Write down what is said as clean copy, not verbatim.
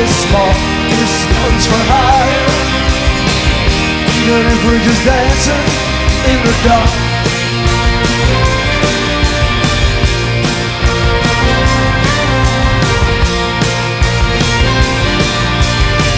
small, this stands for higher. Even if we're just dancing in the dark.